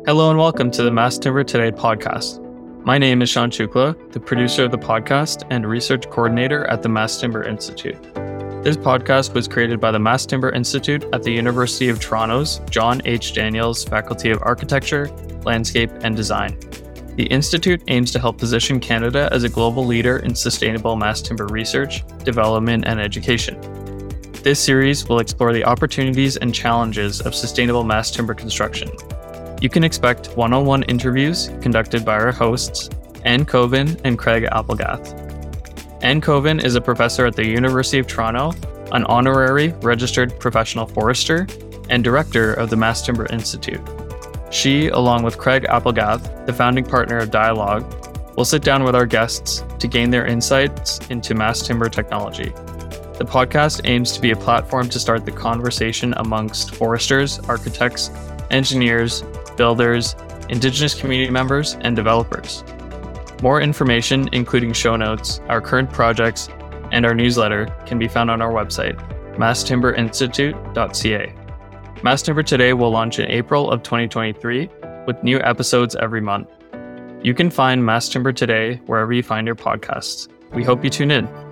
Hello and welcome to the Mass Timber Today podcast. My name is Sean Chukla, the producer of the podcast and research coordinator at the Mass Timber Institute. This podcast was created by the Mass Timber Institute at the University of Toronto's John H. Daniels Faculty of Architecture, Landscape and Design. The Institute aims to help position Canada as a global leader in sustainable mass timber research, development, and education. This series will explore the opportunities and challenges of sustainable mass timber construction. You can expect one-on-one interviews conducted by our hosts, Anne Coven and Craig Applegath. Anne Coven is a professor at the University of Toronto, an honorary registered professional forester, and director of the Mass Timber Institute. She, along with Craig Applegath, the founding partner of Dialogue, will sit down with our guests to gain their insights into mass timber technology. The podcast aims to be a platform to start the conversation amongst foresters, architects, engineers, builders, Indigenous community members, and developers. More information, including show notes, our current projects, and our newsletter can be found on our website, masstimberinstitute.ca. Mass Timber Today will launch in April of 2023 with new episodes every month. You can find Mass Timber Today wherever you find your podcasts. We hope you tune in.